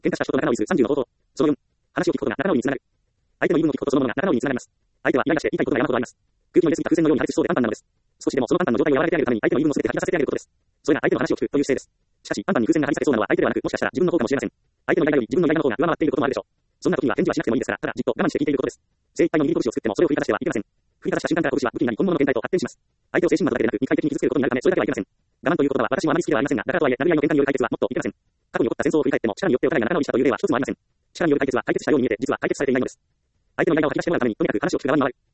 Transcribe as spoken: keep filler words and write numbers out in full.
喧嘩した人と仲直りするさんじゅうの方法。そのよん、話を聞くことが仲直りにつながる。相手の言い分を聞くことそのものが仲直りにつながります。相手はイライラして言いたいことが山ほどあります。空気の入れすぎた風船のように破裂しそうでパンパンなのです。少しでもそのパンパンの状態を和らげてあげるために相手の言い分をすべて吐き出させてあげることです。それが相手の話を聞くという姿勢です。しかし、パンパンに風船が張り裂けそうなのは相手ではなく、もしかしたら自分の方かもしれません。相手のイライラより自分のイライラの方が上回っていることもあるでしょう。そんな時には返事はしなくてもいいですから、ただじっと我慢して聞いていることです。精一杯の握り拳を作ってもそれを振りかざしてはいけません。振りかざした瞬間から拳は武器になり本物の天体と発展します。相手を精神魔とだけでなく肉体的に傷つけることになるためそれだけはいけません。我慢ということは私もあまり好きではありませんが、だからとはいえ殴り合いの喧嘩による解決はもっといけません。過去に起こった戦争を振り返っても力によってお互いが仲直りしたという例は一つもありません。力による解決は解決したように見えて実は解決されていないのです。相手のイライラを吐き出してもらうためにとにかく話を聞く側に回る。